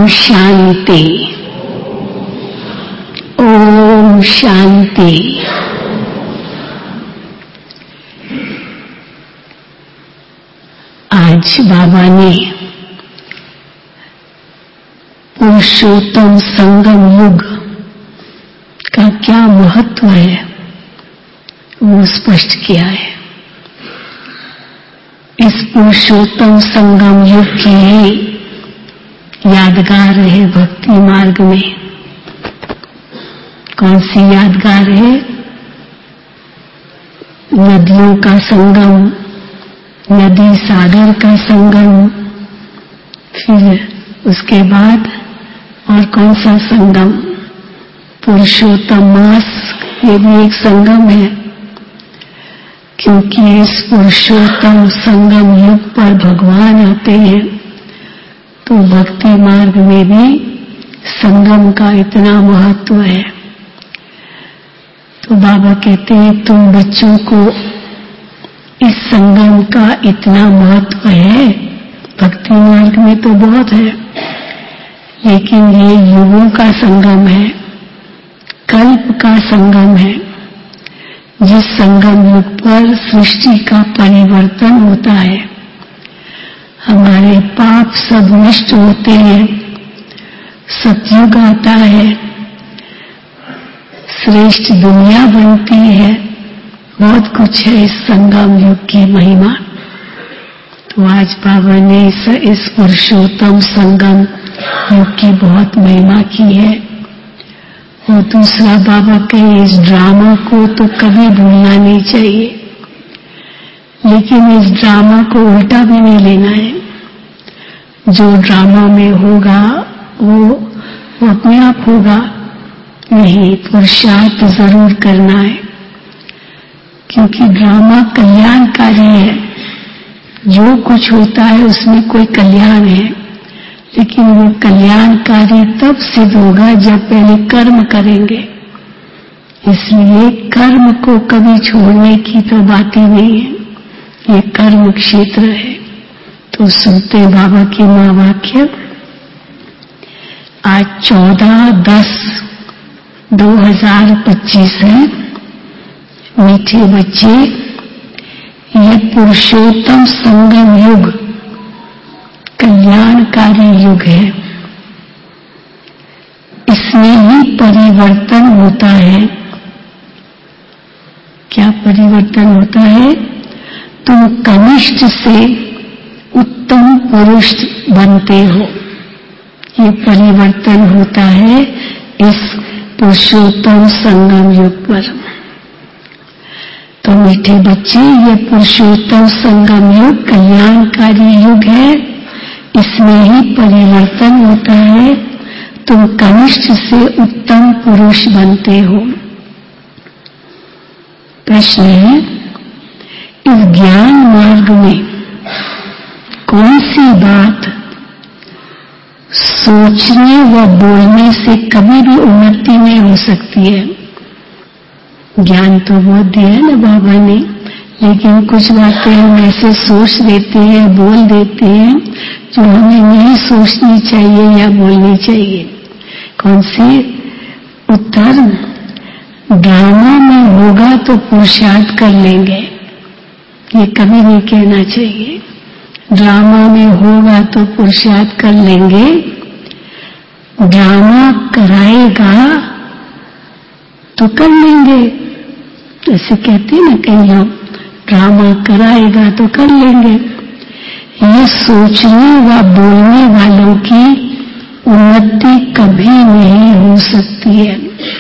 शांति। ओम शांति। आज बाबा ने पुरुषोत्तम संगम युग का क्या महत्व है वो स्पष्ट किया है। इस पुरुषोत्तम संगम युग की यादगार है भक्ति मार्ग में। कौन सी यादगार है? नदियों का संगम, नदी सागर का संगम, फिर उसके बाद और कौन सा संगम? पुरुषोत्तम मास, ये भी एक संगम है, क्योंकि इस पुरुषोत्तम संगम युग पर भगवान आते हैं। तो भक्ति मार्ग में भी संगम का इतना महत्व है। तो बाबा कहते हैं तुम बच्चों को इस संगम का इतना महत्व है, भक्ति मार्ग में तो बहुत है, लेकिन ये युगों का संगम है, कल्प का संगम है, जिस संगम युग पर सृष्टि का परिवर्तन होता है, हमारे पाप सब नष्ट होते हैं, सतयुग आता है, श्रेष्ठ दुनिया बनती है, बहुत कुछ है इस संगम युग की महिमा। तो आज बाबा ने इस पुरुषोत्तम संगम युग की बहुत महिमा की है। और दूसरा बाबा कहे इस ड्रामा को तो कभी भूलना नहीं चाहिए, लेकिन इस ड्रामा को उल्टा भी नहीं लेना है। जो ड्रामा में होगा वो अपने आप होगा नहीं, पुरुषार्थ जरूर करना है, क्योंकि ड्रामा कल्याणकारी है। जो कुछ होता है उसमें कोई कल्याण है, लेकिन वो कल्याणकारी तब सिद्ध होगा जब पहले कर्म करेंगे। इसलिए कर्म को कभी छोड़ने की तो बात ही नहीं है, ये कर्म क्षेत्र है। तो सुनते बाबा की महावाक्य। आज 14/10/2025 है। मीठे बच्चे, ये पुरुषोत्तम संगम युग कल्याणकारी युग है। इसमें ही परिवर्तन होता है। क्या परिवर्तन होता है? तुम कनिष्ठ से उत्तम पुरुष बनते हो, ये परिवर्तन होता है इस पुरुषोत्तम संगम युग पर। तो मीठे बच्चे, ये पुरुषोत्तम संगम युग कल्याणकारी युग है, इसमें ही परिवर्तन होता है, तुम कनिष्ठ से उत्तम पुरुष बनते हो। प्रश्न है, इस ज्ञान मार्ग में कौन सी बात सोचने व बोलने से कभी भी उन्नति नहीं हो सकती है? ज्ञान तो बहुत दिया है ना बाबा ने, लेकिन कुछ बातें हम ऐसे सोच देते हैं, बोल देते हैं, जो हमें नहीं सोचनी चाहिए या बोलनी चाहिए। कौन सी? उत्तर, ड्रामा में होगा तो पुरुषार्थ कर लेंगे, ये कभी नहीं कहना चाहिए। ड्रामा में होगा तो पुरुषार्थ कर लेंगे, ड्रामा कराएगा तो कर लेंगे, ऐसे कहते हैं ना कई लोग, ड्रामा कराएगा तो कर लेंगे। ये सोचने व बोलने वालों की उन्नति कभी नहीं हो सकती है,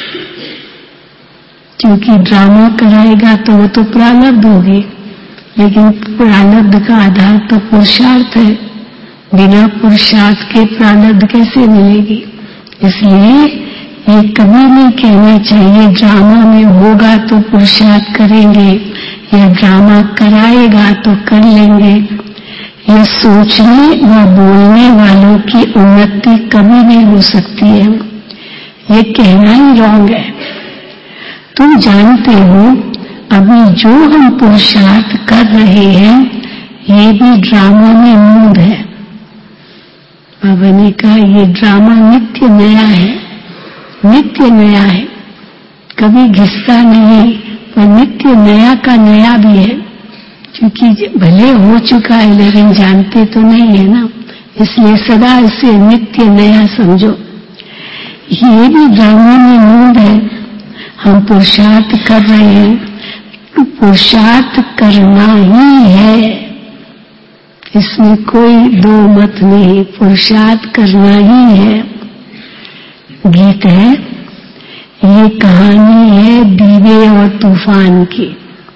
क्योंकि ड्रामा कराएगा तो वो तो प्रारब्ध होगी, लेकिन प्रारब्ध का आधार तो पुरुषार्थ है। बिना पुरुषार्थ के प्रारब्ध कैसे मिलेगी? इसलिए ये कभी नहीं कहना चाहिए ड्रामा में होगा तो पुरुषार्थ करेंगे या ड्रामा कराएगा तो कर लेंगे। ये सोचने व बोलने वालों की उन्नति कभी नहीं हो सकती है, ये कहना ही रॉन्ग है। तुम जानते हो अभी जो हम पुरुषार्थ कर रहे हैं ये भी ड्रामा में मूड है। बाबा ने कहा ये ड्रामा नित्य नया है, नित्य नया है, कभी घिसता नहीं, पर नित्य नया का नया भी है, क्योंकि भले हो चुका है लेकिन जानते तो नहीं है ना, इसलिए सदा इसे नित्य नया समझो। ये भी ड्रामा में मूड है, हम पुरुषार्थ कर रहे हैं, पुरुषार्थ करना ही है, इसमें कोई दो मत नहीं, पुरुषार्थ करना ही है। गीत है, ये कहानी है दीवे और तूफान की।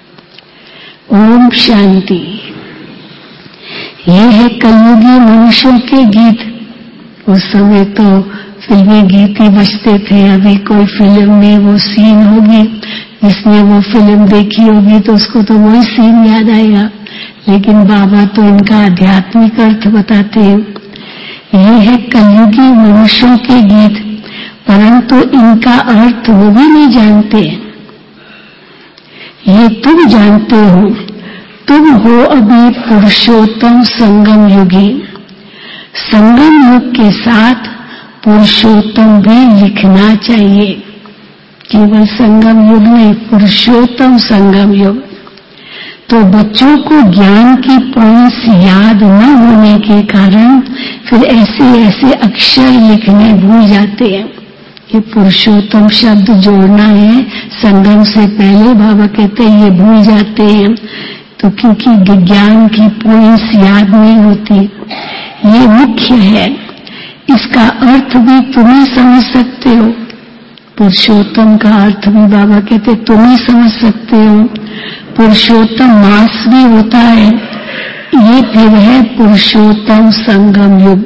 ओम शांति। ये है कलयुगी मनुष्यों के गीत। उस समय तो फिल्मी गीत ही बजते थे, अभी कोई फिल्म में वो सीन होगी, जिसने वो फिल्म देखी होगी तो उसको तो वही सीन याद आएगा, लेकिन बाबा तो इनका आध्यात्मिक अर्थ बताते हैं। ये है कलयुगी मनुष्यों के गीत, परंतु इनका अर्थ वो भी नहीं जानते। ये तुम जानते हो, तुम हो अभी पुरुषोत्तम संगम युगी। संगम युग के साथ पुरुषोत्तम भी लिखना चाहिए, केवल संगम युग नहीं, पुरुषोत्तम संगम युग। तो बच्चों को ज्ञान की पॉइंट्स याद न होने के कारण फिर ऐसे ऐसे अक्षर लिखने भूल जाते हैं। ये पुरुषोत्तम शब्द जोड़ना है, संगम से पहले बाबा कहते हैं ये भूल जाते हैं, तो क्योंकि ज्ञान की पॉइंट्स याद नहीं होती। ये मुख्य है, इसका अर्थ भी तुम ही समझ सकते हो। पुरुषोत्तम का अर्थ भी बाबा कहते तुम ही समझ सकते हो। पुरुषोत्तम मास भी होता है, ये फिर है पुरुषोत्तम संगम युग।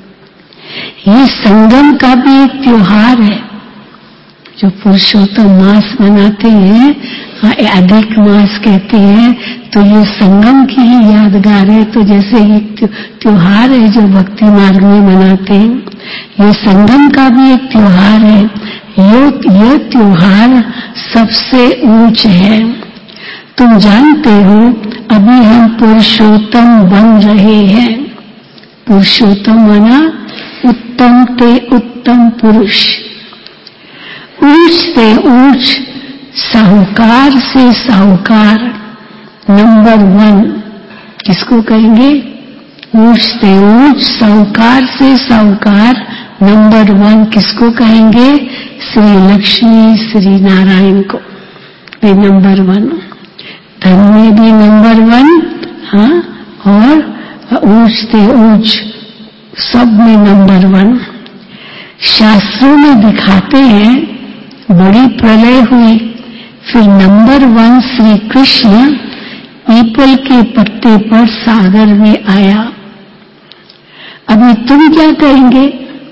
ये संगम का भी एक त्योहार है, जो पुरुषोत्तम मास मनाते हैं, अधिक मास कहते हैं, तो ये संगम की ही यादगार है। तो जैसे एक त्योहार है जो भक्ति मार्ग में मनाते हैं, ये संगम का भी एक त्योहार है। ये त्योहार सबसे ऊंच है। तुम जानते हो अभी हम पुरुषोत्तम बन रहे हैं। पुरुषोत्तम माना उत्तम ते उत्तम पुरुष, ऊंच से ऊंच, साहूकार से साहूकार, नंबर 1 किसको कहेंगे? ऊंच से ऊंच, साहूकार से साहूकार, नंबर 1 किसको कहेंगे? श्री लक्ष्मी श्री नारायण को, वे नंबर 1। धन में भी नंबर 1, हाँ, और ऊंच से ऊंच सब में नंबर 1। शास्त्रों में दिखाते हैं बड़ी प्रलय हुई, फिर नंबर 1 श्री कृष्ण पीपल के पत्ते पर सागर में आया। अभी तुम क्या कहेंगे?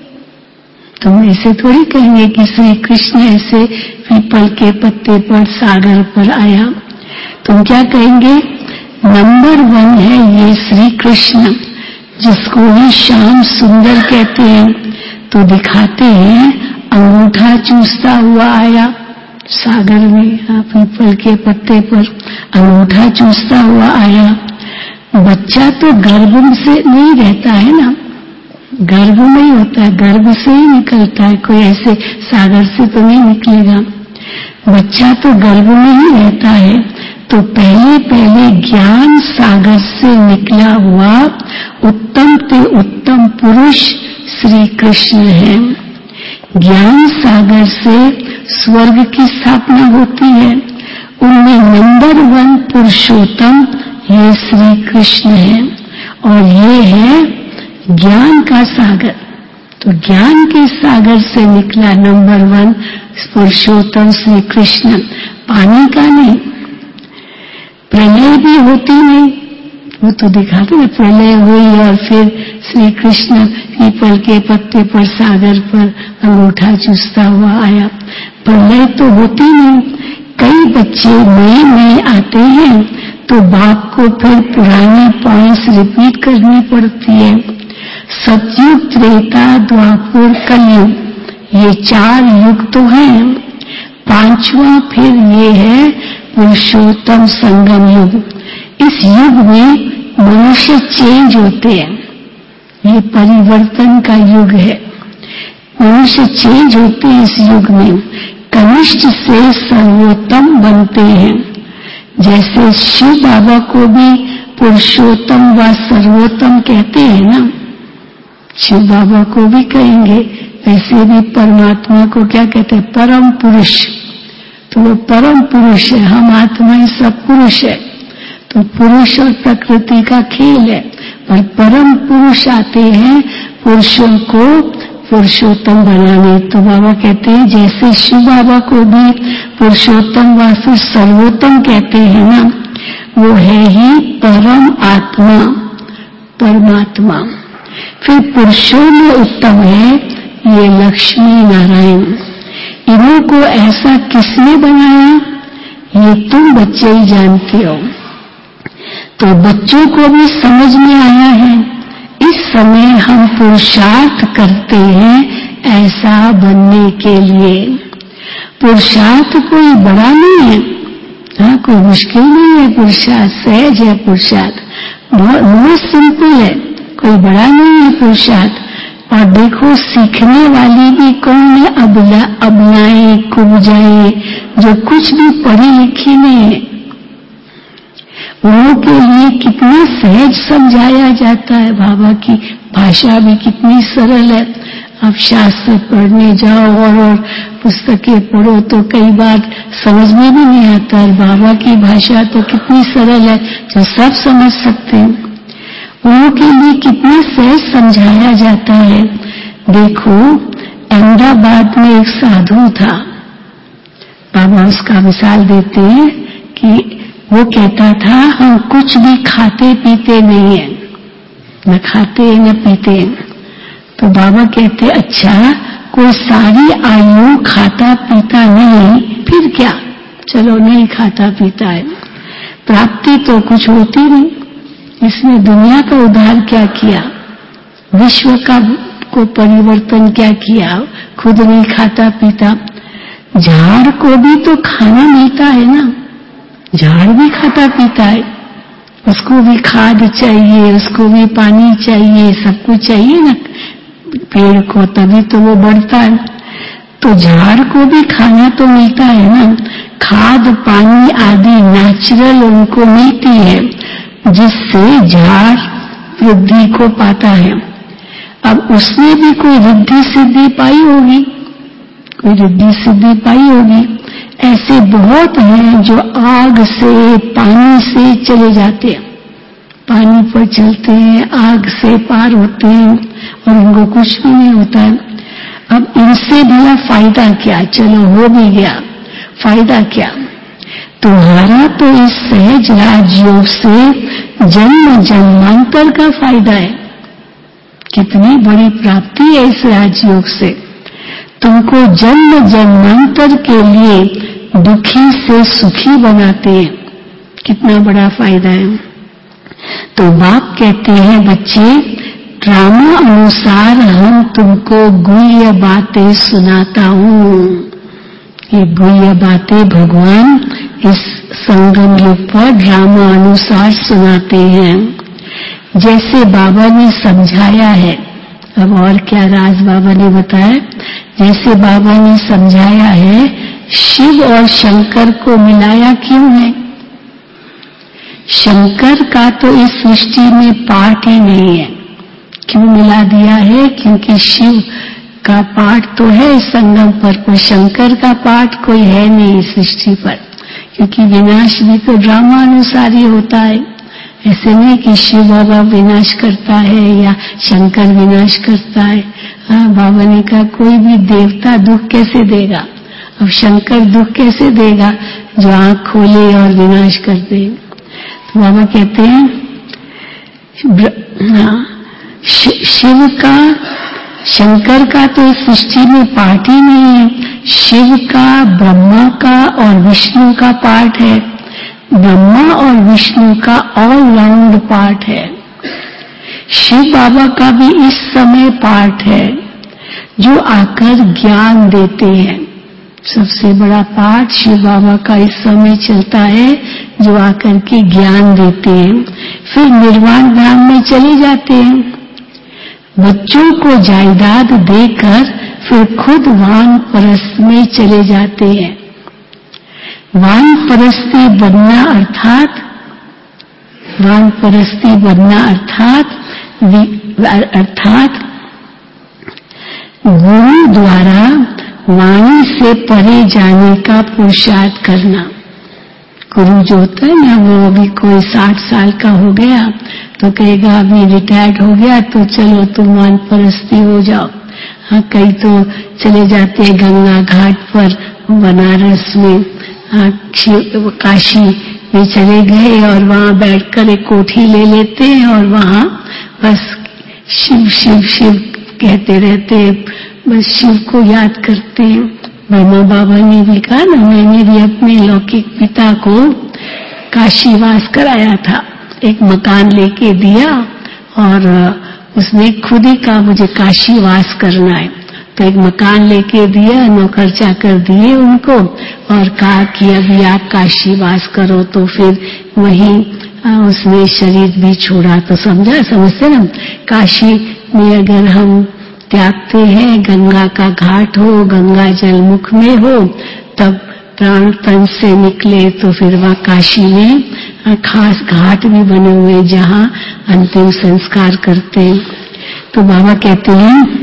तुम ऐसे थोड़ी कहेंगे कि श्री कृष्ण ऐसे पीपल के पत्ते पर सागर पर आया। तुम क्या कहेंगे? नंबर 1 है ये श्री कृष्ण, जिसको ही श्याम सुंदर कहते हैं। तो दिखाते हैं अंगूठा चूसता हुआ आया सागर में, पीपल के पत्ते पर अंगूठा चूसता हुआ आया। बच्चा तो गर्भ से नहीं रहता है ना, गर्भ में ही होता है, गर्भ से ही निकलता है, कोई ऐसे सागर से तो नहीं निकलेगा। बच्चा तो गर्भ में ही रहता है। तो पहले पहले ज्ञान सागर से निकला हुआ उत्तम ते उत्तम पुरुष श्री कृष्ण है। ज्ञान सागर से स्वर्ग की स्थापना होती है, उनमें नंबर 1 पुरुषोत्तम ये श्री कृष्ण है, और ये है ज्ञान का सागर। तो ज्ञान के सागर से निकला नंबर 1 पुरुषोत्तम श्री कृष्ण, पानी का नहीं। प्रलय भी होती नहीं, वो तो दिखाते ना, प्रलय हुई और फिर श्री कृष्ण पीपल के पत्ते पर सागर पर अंगूठा चूसता हुआ आया। प्रलय तो होती नहीं। कई बच्चे नए नए आते हैं तो बाप को फिर पुरानी पॉइंट्स रिपीट करनी पड़ती है। सतयुग, त्रेता, द्वापर, कलयुग, ये 4 युग तो हैं। 5वां फिर ये है पुरुषोत्तम संगम युग। इस युग में मनुष्य चेंज होते हैं। ये परिवर्तन का युग है। मनुष्य चेंज होते हैं इस युग में, कनिष्ठ से सर्वोत्तम बनते हैं। जैसे शिव बाबा को भी पुरुषोत्तम व सर्वोत्तम कहते हैं ना, शिव बाबा को भी कहेंगे, वैसे भी परमात्मा को क्या कहते हैं? परम पुरुष। तो वो परम पुरुष है, हम आत्माएं सब पुरुष है। तो पुरुष और प्रकृति का खेल है, और परम पुरुष आते हैं पुरुषों को पुरुषोत्तम बनाने। तो बाबा कहते हैं जैसे शिव बाबा को भी पुरुषोत्तम व फिर सर्वोत्तम कहते हैं ना, वो है ही परम आत्मा, परमात्मा। फिर पुरुषों में उत्तम है ये लक्ष्मी नारायण। इन्हीं को ऐसा किसने बनाया, ये तुम बच्चे ही जानते हो। तो बच्चों को भी समझ में आया है, इस समय हम पुरुषार्थ करते हैं ऐसा बनने के लिए। पुरुषार्थ कोई बड़ा नहीं है, हाँ, कोई मुश्किल नहीं है पुरुषार्थ, सहज है पुरुषार्थ, बहुत सिंपल है, कोई बड़ा नहीं है पुरुषार्थ। और देखो सीखने वाली भी कौन है? अबलाएं कुब्जाएं, जो कुछ भी पढ़ी लिखी नहीं है, उन्हों के लिए कितना सहज समझाया जाता है। बाबा की भाषा भी कितनी सरल है। अब शास्त्र पढ़ने जाओ और पुस्तकें पढ़ो तो कई बार समझ में भी नहीं आता, और बाबा की भाषा तो कितनी सरल है जो सब समझ सकते हैं। उन्हों के लिए कितना सहज समझाया जाता है। देखो अहमदाबाद में एक साधु था, बाबा उसका मिसाल देते हैं कि वो कहता था हम कुछ भी खाते पीते नहीं है, न खाते न पीते। तो बाबा कहते अच्छा, कोई सारी आयु खाता पीता नहीं, फिर क्या? चलो नहीं खाता पीता है, प्राप्ति तो कुछ होती नहीं। इसने दुनिया का उद्धार क्या किया, विश्व का को परिवर्तन क्या किया? खुद नहीं खाता पीता। झाड़ को भी तो खाना मिलता है ना, झाड़ भी खाता पीता है, उसको भी खाद चाहिए, उसको भी पानी चाहिए, सब कुछ चाहिए ना पेड़ को, तभी तो वो बढ़ता है। तो झाड़ को भी खाना तो मिलता है ना, खाद पानी आदि नेचुरल उनको मिलती है, जिससे झाड़ वृद्धि को पाता है। अब उसने भी कोई रिद्धि सिद्धि पाई होगी, कोई रिद्धि सिद्धि पाई होगी। ऐसे बहुत हैं जो आग से पानी से चले जाते हैं, पानी पर चलते हैं, आग से पार होते हैं और उनको कुछ भी नहीं होता है। अब इनसे भला फायदा क्या? चलो हो भी गया, फायदा क्या? तुम्हारा तो इस सहज राजयोग से जन्म जन्मांतर का फायदा है। कितनी बड़ी प्राप्ति है इस राजयोग से। तुमको जन्म जन्मांतर के लिए दुखी से सुखी बनाते हैं, कितना बड़ा फायदा है। तो बाप कहते हैं बच्चे, ड्रामा अनुसार हम तुमको गुह्य बातें सुनाता हूँ। ये गुह्य बातें भगवान इस संगम युग पर ड्रामा अनुसार सुनाते हैं, जैसे बाबा ने समझाया है। अब और क्या राज बाबा ने बताया? जैसे बाबा ने समझाया है, शिव और शंकर को मिलाया क्यों है? शंकर का तो इस सृष्टि में पार्ट ही नहीं है। क्यों मिला दिया है? क्योंकि शिव का पार्ट तो है इस संगम पर शंकर का पार्ट कोई है नहीं इस सृष्टि पर, क्योंकि विनाश भी तो ड्रामा अनुसार ही होता है। ऐसे नहीं कि शिव बाबा विनाश करता है या शंकर विनाश करता है। हाँ, बाबा ने कहा कोई भी देवता दुख कैसे देगा? अब शंकर दुख कैसे देगा जो आंख खोले और विनाश कर दे? तो बाबा कहते हैं शिव का, शंकर का तो इस सृष्टि में पार्ट ही नहीं है। शिव का, ब्रह्मा का और विष्णु का पार्ट है। ब्रह्मा और विष्णु का ऑल राउंड पार्ट है। शिव बाबा का भी इस समय पार्ट है, जो आकर ज्ञान देते हैं। सबसे बड़ा पाठ शिव बाबा का इस समय चलता है, जो आकर के ज्ञान देते हैं, फिर निर्वाण धाम में चले जाते हैं। बच्चों को जायदाद देकर फिर खुद वानप्रस्थ में चले जाते हैं। वानप्रस्थी बनना अर्थात गुरु द्वारा वाणी से परे जाने का पुरुषार्थ करना। गुरु जो होता है ना, वो अभी कोई 60 साल का हो गया तो कहेगा अभी रिटायर्ड हो गया तो चलो तुम वानप्रस्थी हो जाओ। हाँ, कई तो चले जाते हैं गंगा घाट पर, बनारस में, काशी में चले गए और वहां बैठकर एक कोठी ले लेते हैं और वहां बस शिव शिव शिव कहते रहते हैं, बस शिव को याद करते हैं। ब्रह्मा बाबा ने भी कहा ना, मैंने भी अपने लौकिक पिता को काशीवास कराया था। एक मकान लेके दिया और उसने खुद ही कहा मुझे काशीवास करना है, तो एक मकान लेके दिया, नौकर चाकर दिए उनको और कहा कि अभी आप काशीवास करो। तो फिर वहीं उसने शरीर भी छोड़ा। तो समझते ना, काशी में अगर हम त्यागते हैं, गंगा का घाट हो, गंगा जल मुख में हो, तब प्राण तन से निकले तो फिर वह काशी में खास घाट भी बने हुए जहां अंतिम संस्कार करते हैं। तो बाबा कहते हैं,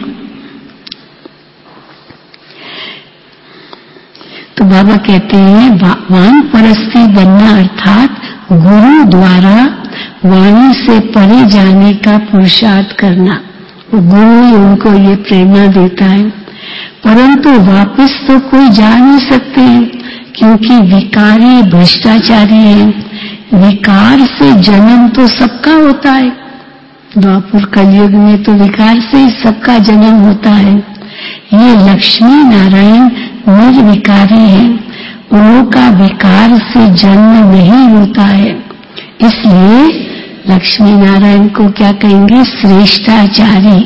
वानप्रस्थी बनना अर्थात गुरु द्वारा वाणी से परे जाने का पुरुषार्थ करना। गुरु ही उनको ये प्रेरणा देता है, परंतु वापस तो कोई जा नहीं सकते हैं क्योंकि विकारी भ्रष्टाचारी है। विकार से जन्म तो सबका होता है, द्वापर कलयुग में तो विकार से ही सबका जन्म होता है। ये लक्ष्मी नारायण निर्विकारी है, उनका विकार से जन्म नहीं होता है, इसलिए लक्ष्मी नारायण को क्या कहेंगे? श्रेष्ठाचारी।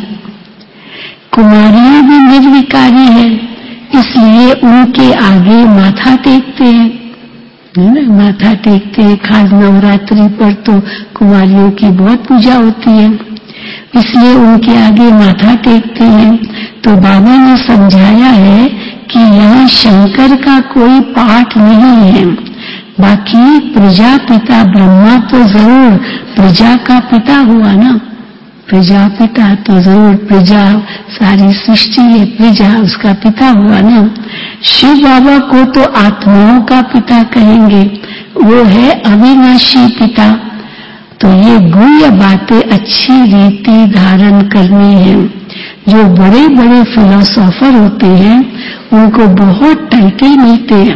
कुमारियां भी निर्विकारी है, इसलिए उनके आगे माथा टेकते हैं, माथा टेकते हैं। खास नवरात्रि पर तो कुमारियों की बहुत पूजा होती है, इसलिए उनके आगे माथा टेकते हैं। तो बाबा ने समझाया है कि यहाँ शंकर का कोई पाठ नहीं है, बाकी प्रजापिता ब्रह्मा तो जरूर प्रजा का पिता हुआ ना, प्रजापिता तो जरूर, प्रजा सारी सृष्टि है, प्रजा उसका पिता हुआ ना। शिव बाबा को तो आत्माओं का पिता कहेंगे, वो है अविनाशी पिता। तो ये गुह्य बातें अच्छी रीति धारण करनी है। जो बड़े बड़े फिलोसोफर होते हैं उनको बहुत टाइटल मिलते हैं।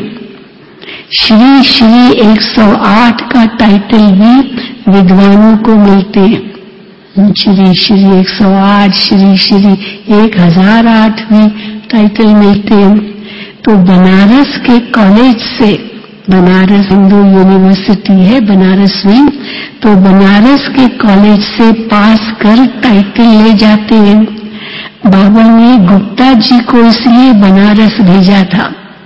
श्री श्री 108 का टाइटल भी विद्वानों को मिलते हैं। श्री श्री 108, श्री श्री 1008 भी टाइटल मिलते हैं। तो बनारस के कॉलेज से, बनारस हिंदू यूनिवर्सिटी है बनारस में, तो बनारस के कॉलेज से पास कर टाइटल ले जाते हैं। बाबा ने गुप्ता जी को इसलिए बनारस भेजा था।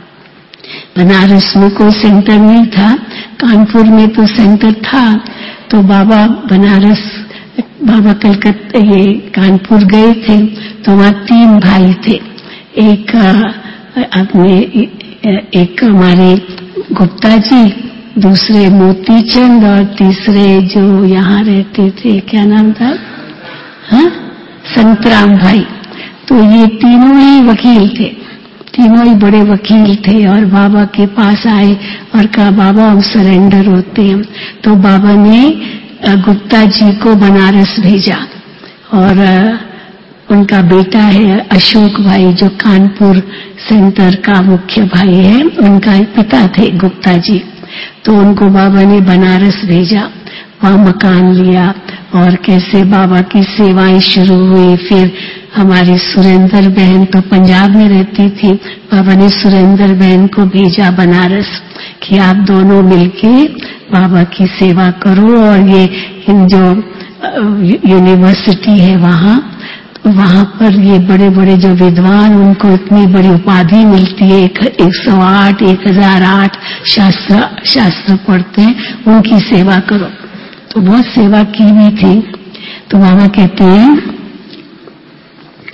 बनारस में कोई सेंटर नहीं था, कानपुर में तो सेंटर था। तो बाबा बनारस, बाबा कलकत्ता, ये कानपुर गए थे तो वहाँ 3 भाई थे। एक हमारे गुप्ता जी, दूसरे मोतीचंद और तीसरे जो यहाँ रहते थे, क्या नाम था? हाँ, संतराम भाई। तो ये तीनों ही वकील थे, तीनों ही बड़े वकील थे और बाबा के पास आए और कहा बाबा हम सरेंडर होते हैं। तो बाबा ने गुप्ता जी को बनारस भेजा और उनका बेटा है अशोक भाई जो कानपुर सेंटर का मुख्य भाई है, उनका पिता थे गुप्ता जी। तो उनको बाबा ने बनारस भेजा, वहां मकान लिया और कैसे बाबा की सेवाएं शुरू हुई। फिर हमारी सुरेंद्र बहन तो पंजाब में रहती थी, बाबा ने सुरेंद्र बहन को भेजा बनारस कि आप दोनों मिलके बाबा की सेवा करो। और ये जो यूनिवर्सिटी है वहां पर ये बड़े बड़े जो विद्वान, उनको इतनी बड़ी उपाधि मिलती है, 108, 1008 शास्त्र पढ़ते हैं, उनकी सेवा करो। तो बहुत सेवा की भी थी। तो बाबा कहते हैं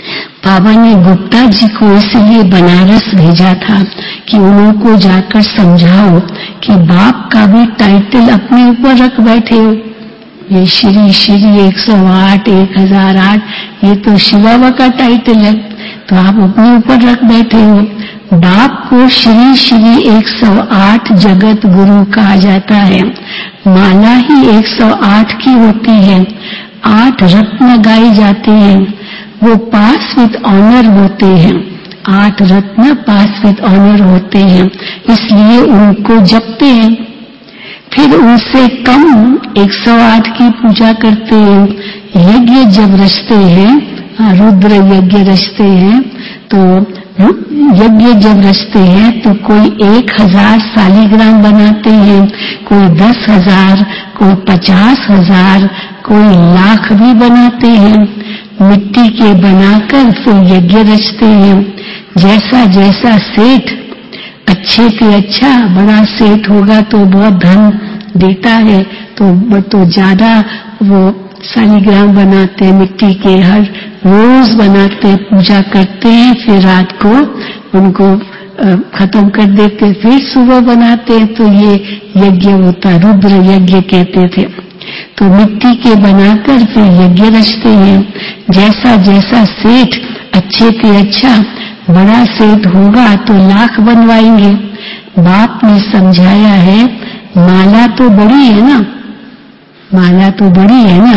बाबा ने गुप्ता जी को इसलिए बनारस भेजा था कि उनको जाकर समझाओ कि बाप का भी टाइटल अपने ऊपर रख बैठे हो। ये श्री श्री 108, 1008 ये तो शिव बाबा का टाइटल है, तो आप अपने ऊपर रख बैठे हो। बाप को श्री श्री 108 जगत गुरु कहा जाता है। माला ही 108 की होती है। 8 रत्न गाए जाते हैं, वो पास विद ऑनर होते हैं। 8 रत्न पास विद ऑनर होते हैं, इसलिए उनको जपते हैं। फिर उनसे कम 108 की पूजा करते हैं। यज्ञ जब रचते हैं, रुद्र यज्ञ रचते हैं, तो यज्ञ जब रचते हैं तो कोई 1000 शालिग्राम बनाते हैं, कोई 10,000, कोई 50,000, कोई लाख भी बनाते हैं। मिट्टी के बनाकर फिर यज्ञ रचते हैं। जैसा जैसा सेठ अच्छे से अच्छा बड़ा सेठ होगा तो बहुत धन देता है, तो ज्यादा वो शालिग्राम बनाते हैं, मिट्टी के हर रोज बनाते, पूजा करते हैं, फिर रात को उनको खत्म कर देते, फिर सुबह बनाते हैं। तो ये यज्ञ होता, रुद्र यज्ञ कहते थे। तो मिट्टी के बनाकर फिर यज्ञ रचते हैं। जैसा जैसा सेठ अच्छे से अच्छा बड़ा सेठ होगा तो लाख बनवाएंगे। बाप ने समझाया है, माला तो बड़ी है ना, माला तो बड़ी है ना,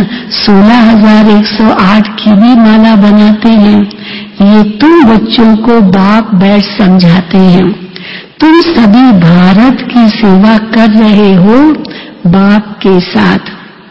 16,108 की भी माला बनाते हैं। ये तुम बच्चों को बाप बैठ समझाते हैं। तुम सभी भारत की सेवा कर रहे हो बाप के साथ।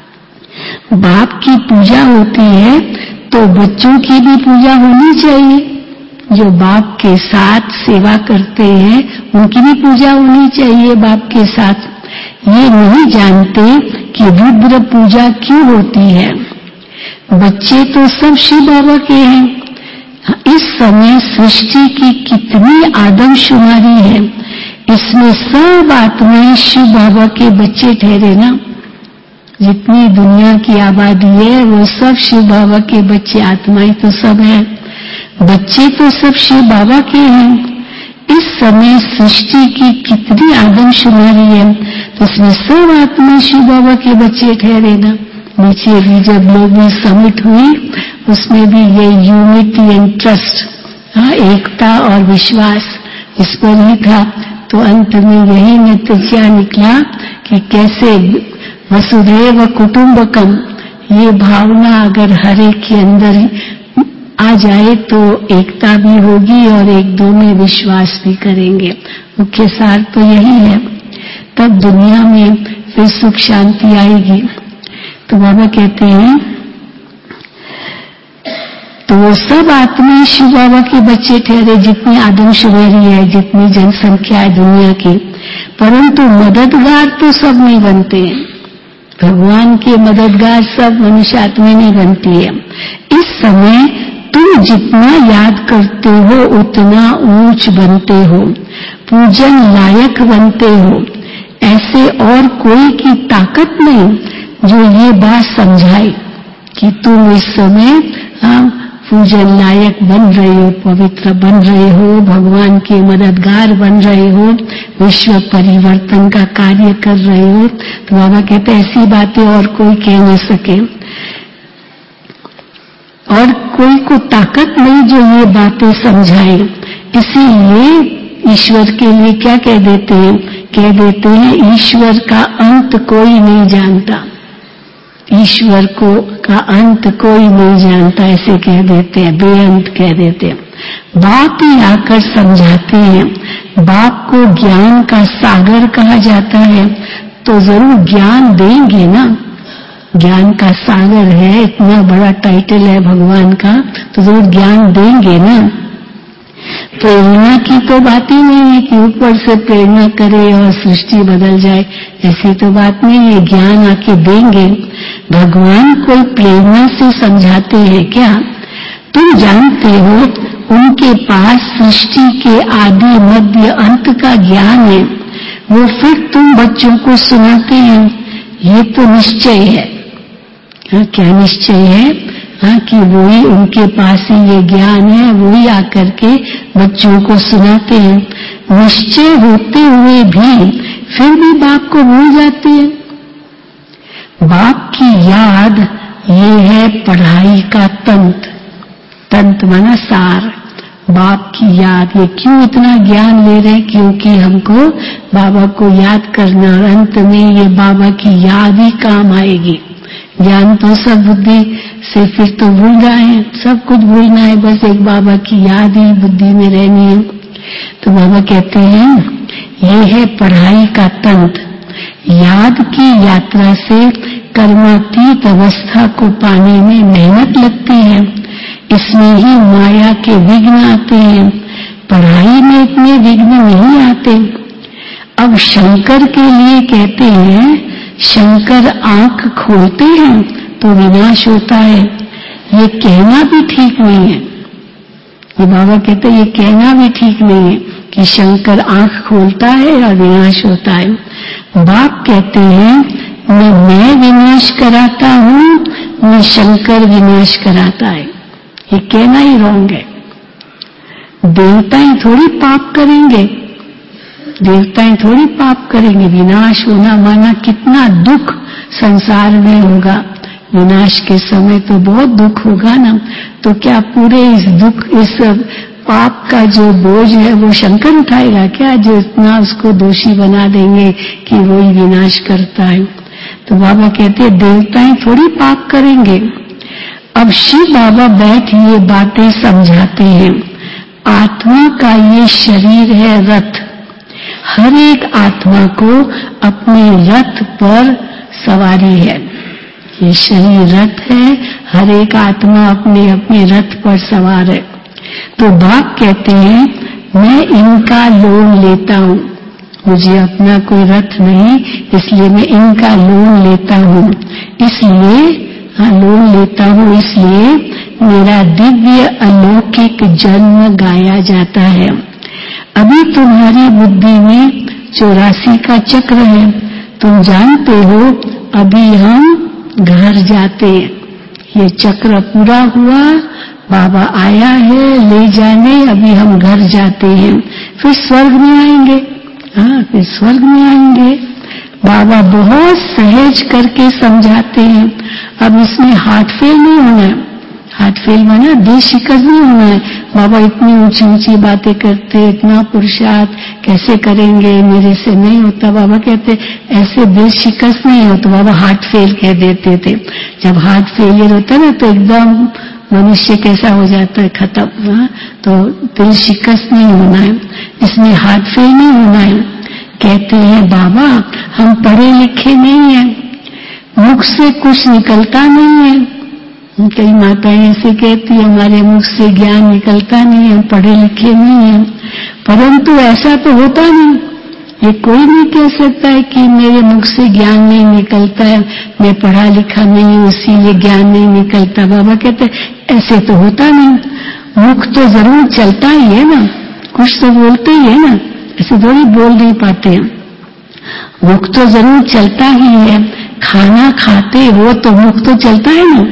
बाप की पूजा होती है तो बच्चों की भी पूजा होनी चाहिए। जो बाप के साथ सेवा करते हैं उनकी भी पूजा होनी चाहिए बाप के साथ। ये नहीं जानते कि रुद्र पूजा क्यों होती है। बच्चे तो सब शिव बाबा के हैं। इस समय सृष्टि की कितनी आदमशुमारी है, इसमें सब आत्माएं शिव बाबा के बच्चे ठहरे ना। जितनी दुनिया की आबादी है वो सब शिव बाबा के बच्चे, आत्माएं तो सब हैं, बच्चे तो सब शिव बाबा के हैं। इस समय सृष्टि की कितनी आदमशुमारी है, तो इसमें सब आत्मा शिव बाबा के बच्चे ठहरे ना। नीचे भी जब लोग भी समिट हुई, उसमें भी ये यूनिटी एंड ट्रस्ट, एकता और विश्वास इस पर ही था। तो अंत में यही नतीजा निकला कि कैसे वसुधैव कुटुंबकम, ये भावना अगर हर एक के अंदर आ जाए तो एकता भी होगी और एक दो में विश्वास भी करेंगे। मुख्य सार तो यही है, तब दुनिया में फिर सुख शांति आएगी। तो बाबा कहते हैं, तो वो सब आत्माएं शिव बाबा के बच्चे ठहरे, जितनी आदमशुमारी है, जितनी जनसंख्या है दुनिया की। परंतु मददगार तो सब नहीं बनते हैं। भगवान के मददगार सब मनुष्य आत्मा नहीं बनती है। इस समय तुम जितना याद करते हो उतना ऊंच बनते हो, पूजन लायक बनते हो। ऐसे और कोई की ताकत नहीं जो ये बात समझाए कि तुम इस समय पूजन लायक बन रहे हो, पवित्र बन रहे हो, भगवान के मददगार बन रहे हो, विश्व परिवर्तन का कार्य कर रहे हो। तो बाबा कहते ऐसी बातें और कोई कह नहीं सके, और कोई को ताकत नहीं जो ये बातें समझाए। इसीलिए ईश्वर के लिए क्या कह देते हैं, कह देते हैं ईश्वर का अंत कोई नहीं जानता। ईश्वर को का अंत कोई नहीं जानता, ऐसे कह देते हैं, बेअंत कह देते हैं। बाप ही आकर समझाते हैं। बाप को ज्ञान का सागर कहा जाता है, तो जरूर ज्ञान देंगे ना। ज्ञान का सागर है, इतना बड़ा टाइटल है भगवान का, तो जरूर ज्ञान देंगे ना। प्रेरणा की तो बात ही नहीं है कि ऊपर से प्रेरणा करे और सृष्टि बदल जाए, ऐसी तो बात नहीं है। ज्ञान आके देंगे। भगवान कोई प्रेरणा से समझाते हैं क्या? तुम जानते हो उनके पास सृष्टि के आदि मध्य अंत का ज्ञान है, वो फिर तुम बच्चों को सुनाते हैं। ये तो निश्चय है। क्या निश्चय है? हाँ, कि वही उनके पास ही ये ज्ञान है, वही आकर के बच्चों को सुनाते हैं। निश्चय होते हुए भी फिर भी बाप को भूल जाते हैं। बाप की याद ये है पढ़ाई का तंत्र। तंत्र माना सार। बाप की याद, ये क्यों इतना ज्ञान ले रहे हैं? क्योंकि हमको बाबा को याद करना, और अंत में ये बाबा की याद ही काम आएगी। ज्ञान तो सब बुद्धि से फिर तो भूल जाए, सब कुछ भूलना है, बस एक बाबा की याद ही बुद्धि में रहनी है। तो बाबा कहते हैं ये है पढ़ाई का तंत्र। याद की यात्रा से कर्मातीत अवस्था को पाने में मेहनत लगती है। इसमें ही माया के विघ्न आते हैं। पढ़ाई में इतने विघ्न नहीं आते। अब शंकर के लिए कहते हैं, शंकर आंख खोलते हैं तो विनाश होता है। ये कहना भी ठीक नहीं है। ये बाबा कहते हैं ये कहना भी ठीक नहीं है कि शंकर आंख खोलता है और विनाश होता है। बाप कहते हैं न मैं विनाश कराता हूँ, न शंकर विनाश कराता है। ये कहना ही रॉन्ग है। देवताएं थोड़ी पाप करेंगे, देवताएं थोड़ी पाप करेंगे। विनाश होना माना कितना दुख संसार में होगा। विनाश के समय तो बहुत दुख होगा ना। तो क्या पूरे इस दुख, इस पाप का जो बोझ है वो शंकर उठाएगा क्या, जो इतना उसको दोषी बना देंगे कि वो ही विनाश करता है? तो बाबा कहते हैं देवताएं थोड़ी पाप करेंगे। अब शिव बाबा बैठ ये बातें समझाते हैं। आत्मा का ये शरीर है रथ। हर एक आत्मा को अपने रथ पर सवारी है। ये शरीर रथ है, हर एक आत्मा अपने अपने रथ पर सवार है। तो बाप कहते हैं मैं इनका लोन लेता हूँ। मुझे अपना कोई रथ नहीं, इसलिए मैं इनका लोन लेता हूँ। इसलिए लोन लेता हूँ, इसलिए मेरा दिव्य अलौकिक जन्म गाया जाता है। अभी तुम्हारी बुद्धि में 84 का चक्र है। तुम जानते हो अभी हम घर जाते हैं। ये चक्र पूरा हुआ, बाबा आया है ले जाने, अभी हम घर जाते हैं, फिर स्वर्ग में आएंगे। हाँ, फिर स्वर्ग में आएंगे। बाबा बहुत सहज करके समझाते हैं। अब इसमें हार्ट फेल नहीं होना है। हार्ट फेल माना दिल शिकस्त नहीं होना है। बाबा इतनी ऊंची ऊंची बातें करते, इतना पुरुषार्थ कैसे करेंगे, मेरे से नहीं होता। बाबा कहते ऐसे दिल शिकस्त नहीं होता। बाबा हार्ट फेल कह देते थे। जब हार्ट फेलियर होता है ना तो एकदम मनुष्य कैसा हो जाता है, खत्म। तो दिल शिकस्त नहीं होना है, इसमें हार्ट फेल नहीं होना है। कहते हैं बाबा हम पढ़े लिखे नहीं हैं, मुख से कुछ निकलता नहीं है। कई माताएं ऐसे कहती है हमारे मुख से ज्ञान निकलता नहीं है, हम पढ़े लिखे नहीं हैं। परंतु ऐसा तो होता नहीं। ये कोई नहीं कह सकता है कि मेरे मुख से ज्ञान नहीं निकलता है, मैं पढ़ा लिखा नहीं हूँ इसीलिए ज्ञान नहीं निकलता। बाबा कहते ऐसे तो होता नहीं। मुख तो जरूर चलता ही है ना, कुछ तो बोलते ही है ना, ऐसे थोड़ी बोल नहीं पाते हैं। मुख तो जरूर चलता ही है। खाना खाते हो तो मुख तो चलता है ना।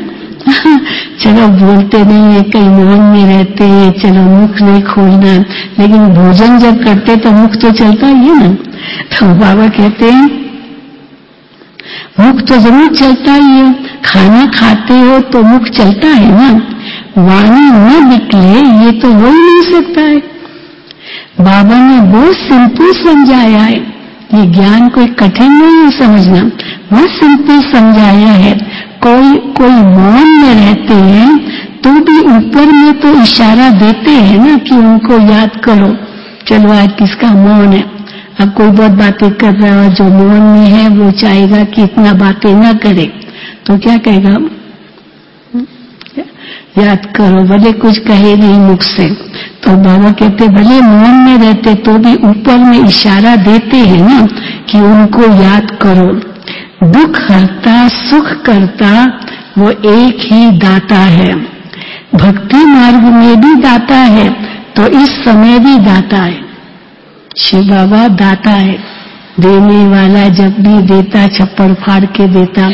चलो बोलते नहीं है, कई मौन में रहते हैं, चलो मुख नहीं खोलना, लेकिन भोजन जब करते तो मुख तो चलता ही है ना। तो बाबा कहते हैं मुख तो जरूर चलता ही है। खाना खाते हो तो मुख चलता है ना। वाणी न निकले ये तो हो ही नहीं सकता है। बाबा ने बहुत सिंपल समझाया है। ये ज्ञान कोई कठिन नहीं है समझना, बहुत सिंपल समझाया है। कोई मौन में रहते हैं तो भी ऊपर में तो इशारा देते हैं ना कि उनको याद करो। चलो आज किसका मौन है। अब कोई बहुत बातें कर रहा है, जो मौन में है वो चाहेगा कि इतना बातें न करे, तो क्या कहेगा, याद करो, भले कुछ कहे नहीं मुख से। तो बाबा कहते भले मौन में रहते तो भी ऊपर में इशारा देते हैं ना कि उनको याद करो। दुख हरता सुख करता वो एक ही दाता है। भक्ति मार्ग में भी दाता है तो इस समय भी दाता है। शिव बाबा दाता है, देने वाला। जब भी देता छप्पड़ फाड़ के देता।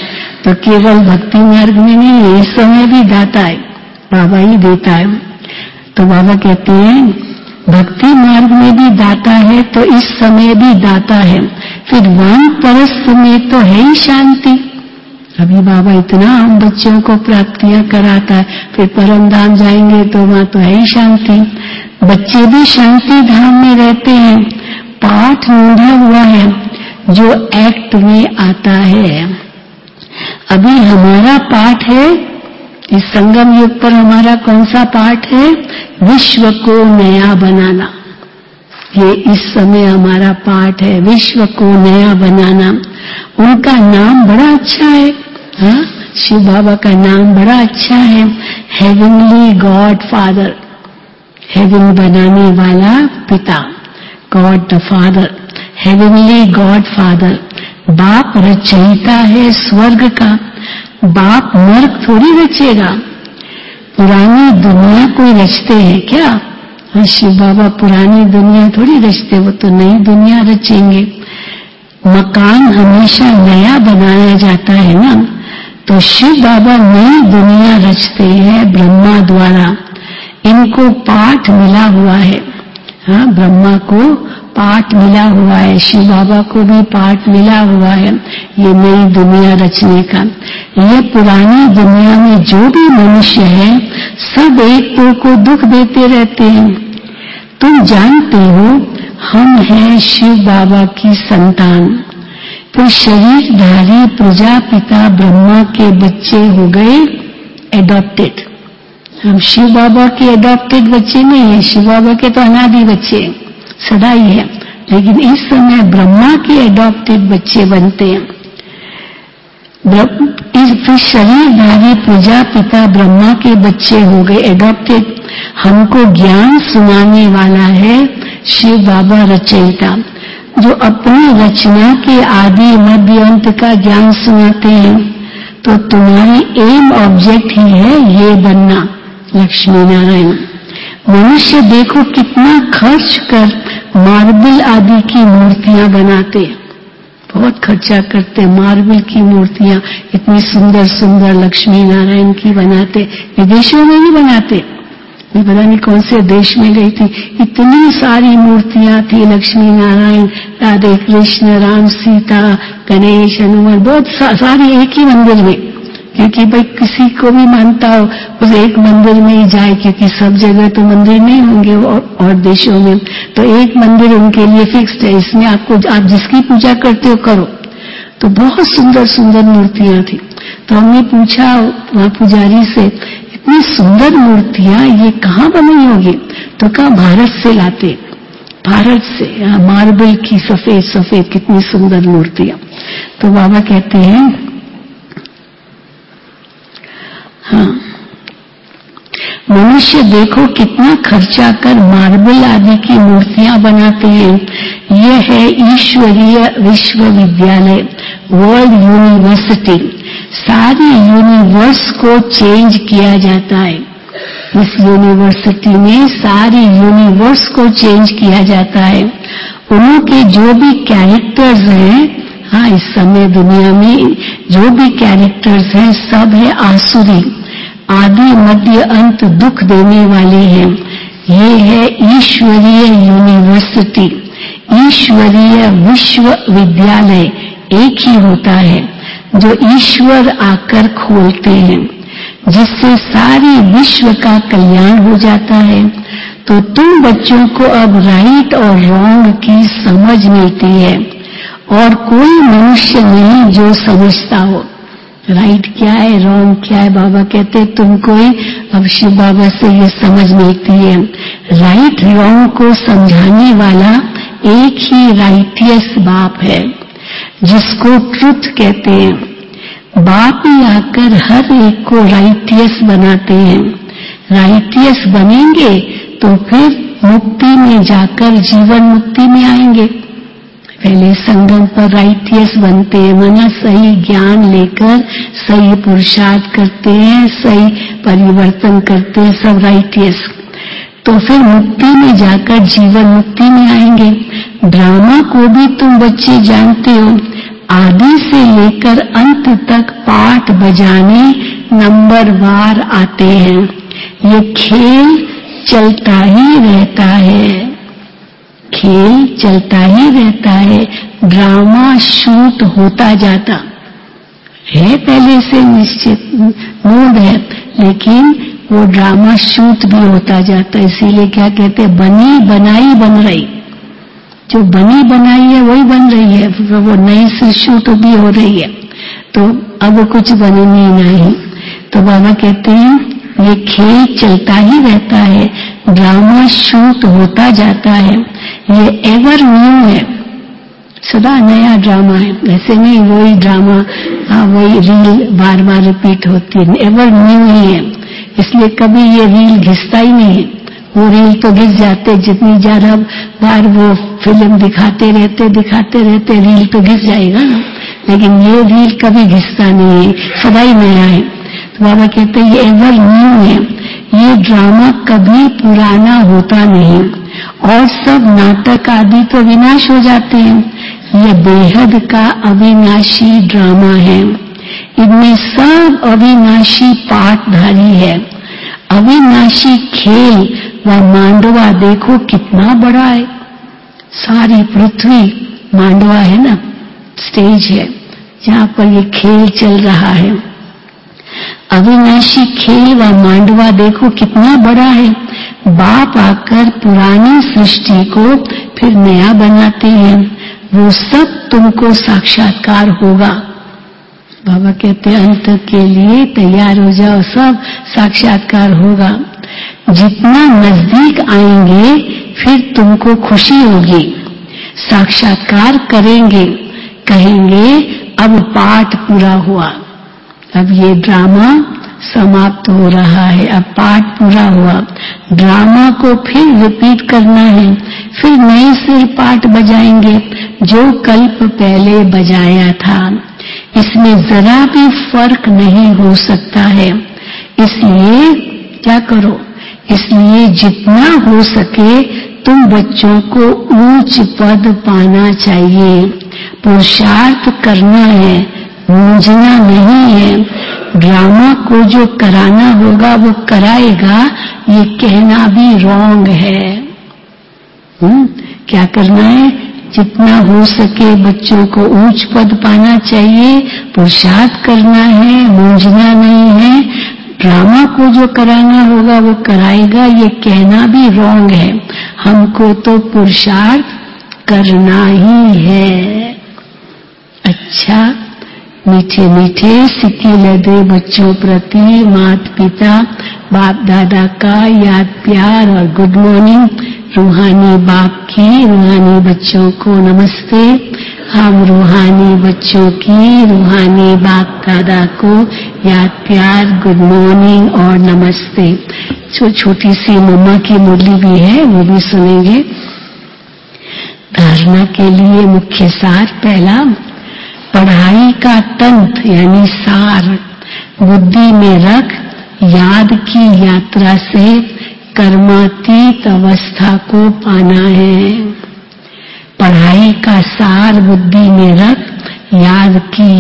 तो केवल भक्ति मार्ग में नहीं है, इस समय भी दाता है, बाबा ही देता है। तो बाबा कहते हैं भक्ति मार्ग में भी दाता है तो इस समय भी दाता है, फिर वानप्रस्थ में तो है ही शांति। अभी बाबा इतना हम बच्चों को प्राप्तियां कराता है, फिर परम धाम जाएंगे तो वहां तो है ही शांति। बच्चे भी शांति धाम में रहते हैं। पाठ ढूंढा हुआ है जो एक्ट में आता है। अभी हमारा पाठ है, इस संगम युग पर हमारा कौन सा पाठ है? विश्व को नया बनाना। ये इस समय हमारा पाठ है, विश्व को नया बनाना। उनका नाम बड़ा अच्छा है, हाँ, शिव बाबा का नाम बड़ा अच्छा है, हेवनली गॉड फादर, हेवन बनाने वाला पिता, God the father, heavenly God father. बाप रचयिता है स्वर्ग का, बाप नर्क थोड़ी रचेगा। पुरानी दुनिया कोई रचते हैं क्या? शिव बाबा पुरानी दुनिया थोड़ी रचते, वो तो नई दुनिया रचेंगे। मकान हमेशा नया बनाया जाता है ना, तो शिव बाबा नई दुनिया रचते हैं ब्रह्मा द्वारा। इनको पाठ मिला हुआ है, हाँ, ब्रह्मा को पाठ मिला हुआ है, शिव बाबा को भी पाठ मिला हुआ है ये नई दुनिया रचने का। ये पुरानी दुनिया में जो भी मनुष्य है सब एक को दुख देते रहते हैं। तुम जानते हो हम हैं शिव बाबा की संतान, तो शरीरधारी प्रजापिता ब्रह्मा के बच्चे हो गए एडॉप्टेड। हम शिव बाबा के एडॉप्टेड बच्चे नहीं है, शिव बाबा के तो अनादि बच्चे सदा ही है, लेकिन इस समय ब्रह्मा के एडॉप्टेड बच्चे बनते हैं। फिर शरीरधारी प्रजापिता ब्रह्मा के बच्चे हो गए एडॉप्टेड। हमको ज्ञान सुनाने वाला है शिव बाबा रचयिता, जो अपनी रचना के आदि मध्य अंत का ज्ञान सुनाते हैं। तो तुम्हारी एम ऑब्जेक्ट ही है ये बनना लक्ष्मी नारायण। मनुष्य देखो कितना खर्च कर मार्बल आदि की मूर्तियां बनाते, बहुत खर्चा करते, मार्बल की मूर्तियां इतनी सुंदर सुंदर लक्ष्मी नारायण की बनाते, विदेशों में भी बनाते। मैं पता नहीं कौन से देश में गई थी, इतनी सारी मूर्तियां थी लक्ष्मी नारायण, राधे कृष्ण, राम सीता, गणेश, हनुमान, बहुत सारी एक ही मंदिर में। क्योंकि भाई किसी को भी मानता हो उस एक मंदिर में ही जाए, क्योंकि सब जगह तो मंदिर नहीं होंगे और देशों में, तो एक मंदिर उनके लिए फिक्स्ड है, इसमें आपको आप जिसकी पूजा करते हो करो। तो बहुत सुंदर सुंदर मूर्तियां थी। तो हमने पूछा वहां पुजारी से, इतनी सुंदर मूर्तियां ये कहाँ बनी होगी? तो कहा भारत से लाते, भारत से, मार्बल की सफेद सफेद कितनी सुंदर मूर्तियां। तो बाबा कहते हैं हाँ, मनुष्य देखो कितना खर्चा कर मार्बल आदि की मूर्तियां बनाते हैं। यह है ईश्वरीय विश्वविद्यालय, वर्ल्ड यूनिवर्सिटी। सारी यूनिवर्स को चेंज किया जाता है। इस यूनिवर्सिटी में सारी यूनिवर्स को चेंज किया जाता है। उनके जो भी कैरेक्टर्स हैं, हाँ, इस समय दुनिया में जो भी कैरेक्टर्स हैं सब है आसुरी, आदि मध्य अंत दुख देने वाले हैं। ये है ईश्वरीय यूनिवर्सिटी, ईश्वरीय विश्वविद्यालय। एक ही होता है जो ईश्वर आकर खोलते हैं, जिससे सारी विश्व का कल्याण हो जाता है। तो तुम बच्चों को अब राइट और रॉन्ग की समझ मिलती है, और कोई मनुष्य नहीं जो समझता हो राइट क्या है रॉन्ग क्या है। बाबा कहते तुमको ही अब शिव बाबा से ये समझ मिलती है। राइट रॉन्ग को समझाने वाला एक ही राइटियस बाप है, जिसको ट्रुथ कहते हैं। बाप ही आकर हर एक को राइटियस बनाते हैं। राइटियस बनेंगे तो फिर मुक्ति में जाकर जीवन मुक्ति में आएंगे। पहले संगम पर राइटियस बनते हैं, माना सही ज्ञान लेकर सही पुरुषार्थ करते हैं, सही परिवर्तन करते हैं, सब राइटियस। तो फिर मुक्ति में जाकर जीवन मुक्ति में आएंगे। ड्रामा को भी तुम बच्चे जानते हो, आदि से लेकर अंत तक पाठ बजाने नंबरवार आते हैं। ये खेल चलता ही रहता है, खेल चलता ही रहता है। ड्रामा शूट होता जाता है, पहले से निश्चित मूड है, लेकिन वो ड्रामा शूट भी होता जाता है। इसीलिए क्या कहते हैं, बनी बनाई बन रही। जो बनी बनाई है वही बन रही है, वो नई से शूट भी हो रही है, तो अब कुछ बननी नहीं। तो बाबा कहते हैं ये खेल चलता ही रहता है, ड्रामा शूट होता जाता है। ये एवर न्यू है, सदा नया ड्रामा है। ऐसे नहीं वही ड्रामा, वही रील बार बार रिपीट होती है, एवर न्यू ही है। इसलिए कभी ये रील घिसता ही नहीं है। वो रील तो घिस जाते, जितनी ज्यादा बार वो फिल्म दिखाते रहते रील तो घिस जाएगा ना, लेकिन ये रील कभी घिसता नहीं है, सदा ही नया है। तो बाबा कहते हैं ये एवर न्यू है, ये ड्रामा कभी पुराना होता नहीं। और सब नाटक आदि तो विनाश हो जाते हैं, ये बेहद का अविनाशी ड्रामा है। इनमें सब अविनाशी पाठधारी है। अविनाशी खेल व मांडवा देखो कितना बड़ा है। सारी पृथ्वी मांडवा है ना, स्टेज है जहाँ पर ये खेल चल रहा है। अविनाशी खेल व मांडवा देखो कितना बड़ा है। बाप आकर पुरानी सृष्टि को फिर नया बनाते हैं, वो सब तुमको साक्षात्कार होगा। बाबा कहते हैं अंत के लिए तैयार हो जाओ, सब साक्षात्कार होगा। जितना नजदीक आएंगे फिर तुमको खुशी होगी। साक्षात्कार करेंगे, कहेंगे अब पाठ पूरा हुआ, अब ये ड्रामा समाप्त हो रहा है, अब पाठ पूरा हुआ। ड्रामा को फिर रिपीट करना है, फिर नए सिर पाठ बजाएंगे जो कल्प पहले बजाया था। इसमें जरा भी फर्क नहीं हो सकता है। इसलिए क्या करो, इसलिए जितना हो सके तुम बच्चों को ऊंच पद पाना चाहिए। पुरुषार्थ करना है, मूंझना नहीं है। ड्रामा को जो कराना होगा वो कराएगा, ये कहना भी रॉन्ग है। क्या करना है, जितना हो सके बच्चों को ऊंच पद पाना चाहिए, पुरुषार्थ करना है, मूंझना नहीं है। ड्रामा को जो कराना होगा वो कराएगा, ये कहना भी रॉन्ग है। हमको तो पुरुषार्थ करना ही है। अच्छा, मीठे मीठे सिक्के लदे बच्चों प्रति माता पिता बाप दादा का याद प्यार और गुड मॉर्निंग। रूहानी बाप की रूहानी बच्चों को नमस्ते। हम रूहानी बच्चों की रूहानी बाप दादा को याद प्यार गुड मॉर्निंग और नमस्ते। छोटी सी मम्मा की मुरली भी है, वो भी सुनेंगे। धारणा के लिए मुख्य सार, पहला पढ़ाई का तंत्र यानी सार बुद्धि में रख याद की यात्रा से कर्मातीत अवस्था को पाना है। पढ़ाई का सार बुद्धि में रख याद की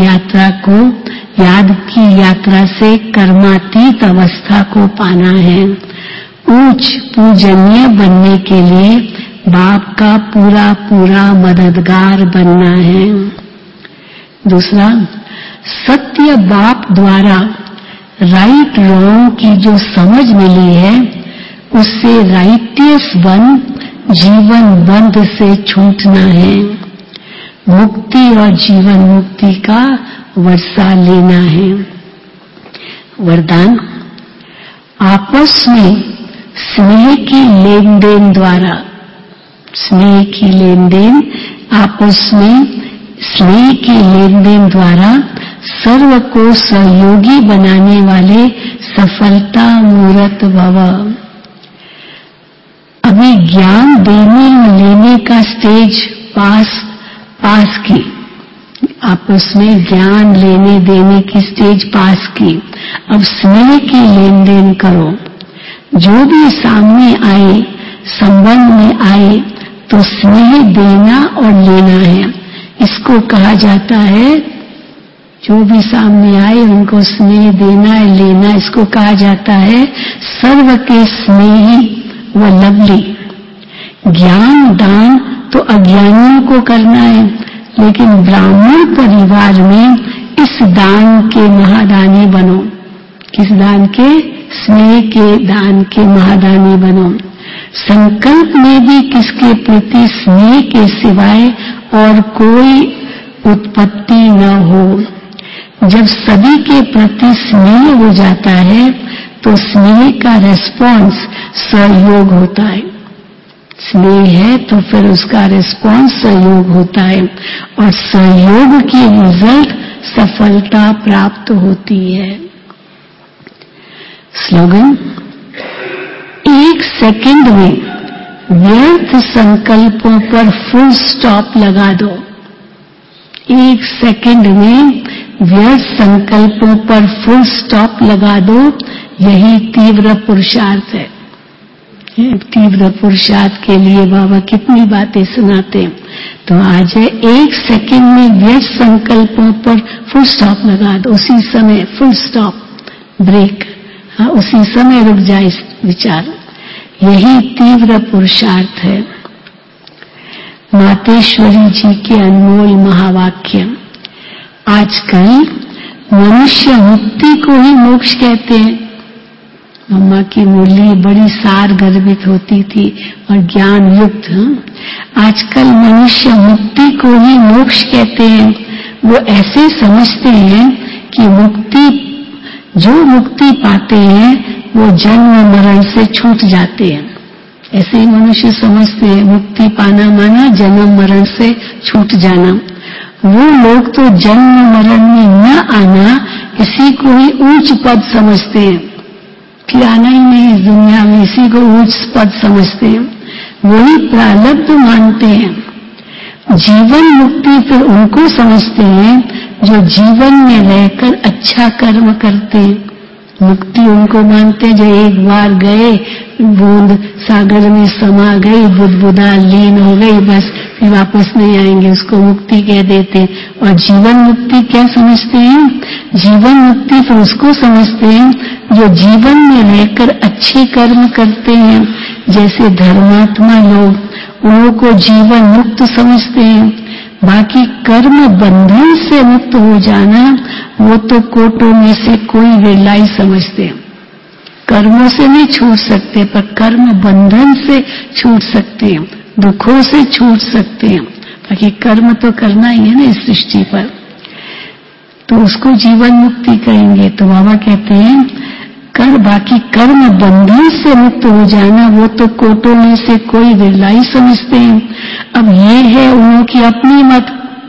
यात्रा से कर्मातीत अवस्था को पाना है। उच्च पूजनीय बनने के लिए बाप का पूरा पूरा मददगार बनना है। दूसरा, सत्य बाप द्वारा राइट रॉन्ग की जो समझ मिली है उससे राइटियस बन जीवन बंध से छूटना है। मुक्ति और जीवन मुक्ति का वर्षा लेना है। वरदान, आपस में स्नेह की लेन देन द्वारा, स्नेह की लेन देन, आपस में स्नेह की लेन देन द्वारा सर्व को सहयोगी बनाने वाले सफलता मूर्त भव। अभी ज्ञान देने लेने का स्टेज पास की, आपस में ज्ञान लेने देने की स्टेज पास की। अब स्नेह की लेन देन करो। जो भी सामने आए, संबंध में आए, तो स्नेह देना और लेना है। इसको कहा जाता है, जो भी सामने आए उनको स्नेह देना है, लेना, इसको कहा जाता है सर्व के स्नेही व लवली। ज्ञान दान तो अज्ञानियों को करना है, लेकिन ब्राह्मण परिवार में इस दान के महादानी बनो। किस दान के? स्नेह के दान के महादानी बनो। संकल्प में भी किसके प्रति स्नेह के सिवाय और कोई उत्पत्ति न हो। जब सभी के प्रति स्नेह हो जाता है तो स्नेह का रेस्पॉन्स सहयोग होता है। स्नेह है तो फिर उसका रेस्पॉन्स सहयोग होता है, और सहयोग की रिजल्ट सफलता प्राप्त होती है। स्लोगन, एक सेकंड में व्यर्थ संकल्पों पर फुल स्टॉप लगा दो। एक सेकंड में व्यर्थ संकल्पों पर फुल स्टॉप लगा दो, यही तीव्र पुरुषार्थ है। तीव्र पुरुषार्थ के लिए बाबा कितनी बातें सुनाते हैं। तो आज है एक सेकंड में व्यर्थ संकल्पों पर फुल स्टॉप लगा दो, उसी समय फुल स्टॉप, ब्रेक, उसी समय रुक जाए विचार। यही तीव्र पुरुषार्थ है। मातेश्वरी जी के अनमोल महावाक्य। आजकल मनुष्य मुक्ति को ही मोक्ष कहते हैं। मम्मा की मुरली बड़ी सार गर्भित होती थी और ज्ञान युक्त। आजकल मनुष्य मुक्ति को ही मोक्ष कहते हैं। वो ऐसे समझते हैं कि मुक्ति, जो मुक्ति पाते हैं वो जन्म मरण से छूट जाते हैं। ऐसे ही मनुष्य समझते हैं मुक्ति पाना माना जन्म मरण से छूट जाना। वो लोग तो जन्म मरण में न आना इसी को ही ऊंच पद समझते हैं, फिर आना ही नहीं इस दुनिया में, इसी को ऊंच पद समझते हैं। वही प्रारब्ध मानते हैं। जीवन मुक्ति फिर उनको समझते हैं जो जीवन में रहकर अच्छा कर्म करते हैं। मुक्ति उनको मानते हैं जो एक बार गए, बूंद सागर में समा गई, बुदबुदा लीन हो गई, बस फिर वापस नहीं आएंगे, उसको मुक्ति कह देते हैं। और जीवन मुक्ति क्या समझते हैं? जीवन मुक्ति फिर उसको समझते हैं जो जीवन में रहकर अच्छे कर्म करते हैं। जैसे धर्मात्मा लोग, उन्हों को जीवन मुक्त समझते हैं। बाकी कर्म बंधन से मुक्त हो जाना, वो तो कोटों में से कोई विरलाई समझते हैं। कर्मों से नहीं छूट सकते, पर कर्म बंधन से छूट सकते हैं, दुखों से छूट सकते हैं। बाकी कर्म तो करना ही है ना इस सृष्टि पर, तो उसको जीवन मुक्ति कहेंगे। तो बाबा कहते हैं बाकी कर्म बंधन से मुक्त हो जाना, वो तो कोटों में से कोई विरलाई समझते हैं। अब ये है उन्हों की अपनी मत,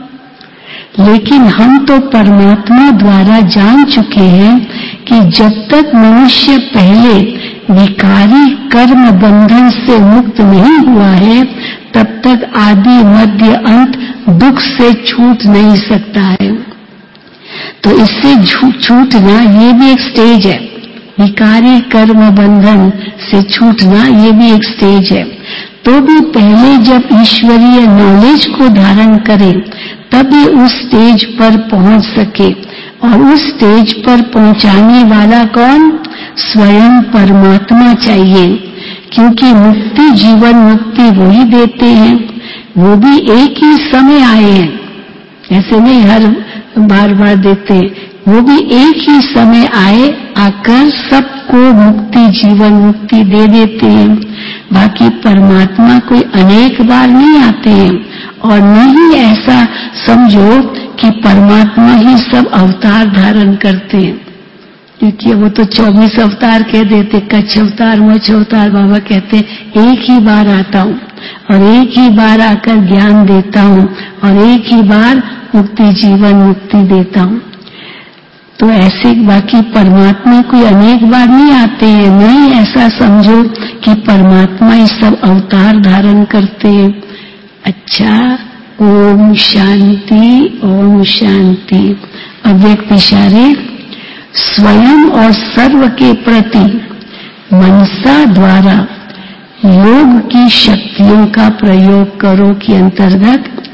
लेकिन हम तो परमात्मा द्वारा जान चुके हैं कि जब तक मनुष्य पहले विकारी कर्म बंधन से मुक्त नहीं हुआ है, तब तक आदि मध्य अंत दुख से छूट नहीं सकता है। तो इससे छूटना ये भी एक स्टेज है। विकारी कर्म बंधन से छूटना ये भी एक स्टेज है। तो भी पहले जब ईश्वरीय नॉलेज को धारण करें तभी उस स्टेज पर पहुंच सके, और उस स्टेज पर पहुंचाने वाला कौन? स्वयं परमात्मा चाहिए, क्योंकि मुक्ति, जीवन मुक्ति वही देते हैं। वो भी एक ही समय आए हैं, ऐसे नहीं हर बार बार देते। वो भी एक ही समय आए, आकर सबको मुक्ति, जीवन मुक्ति दे देते हैं। बाकी परमात्मा कोई अनेक बार नहीं आते हैं, और नहीं ऐसा समझो कि परमात्मा ही सब अवतार धारण करते हैं, क्योंकि वो तो 24 अवतार कह देते, कच्छ अवतार, मोक्ष अवतार। बाबा कहते एक ही बार आता हूँ और एक ही बार आकर ज्ञान देता हूँ और एक ही बार मुक्ति, जीवन मुक्ति देता हूँ। तो ऐसे बाकी परमात्मा कोई अनेक बार नहीं आते हैं, नहीं ऐसा समझो कि परमात्मा ही सब अवतार धारण करते हैं। अच्छा, ओम शांति, ओम शांति। अव्यक्त इशारे। स्वयं और सर्व के प्रति मनसा द्वारा योग की शक्तियों का प्रयोग करो के अंतर्गत